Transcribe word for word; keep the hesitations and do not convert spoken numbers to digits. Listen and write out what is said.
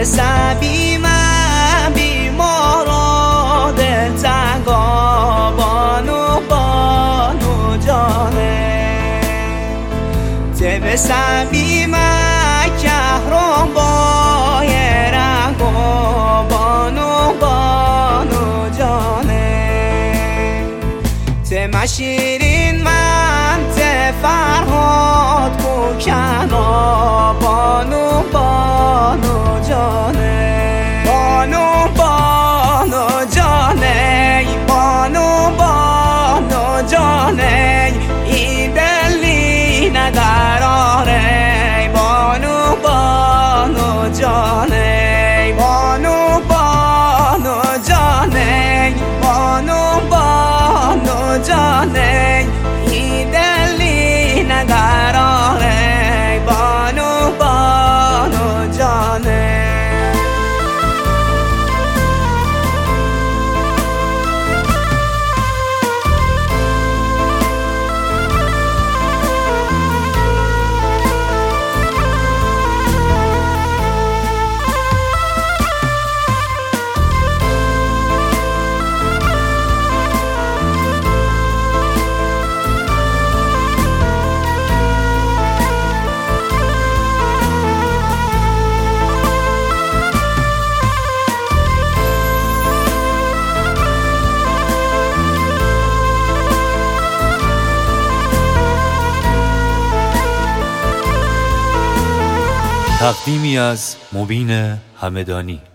سبی من بیمارا دلتنگا بانو بانو جانه تب سبی من کهرم بای رنگو بانو بانو جانه تم شیرین من تفرهاد کوکنا بانو بانو جانه بانو بانو جانه بانو بانو جانه این دلی نداراره بانو بانو جانه بانو بانو جانه بانو بانو جانه این دلی نداراره بانو بانو جانه تقدیمی از مبین همدانی.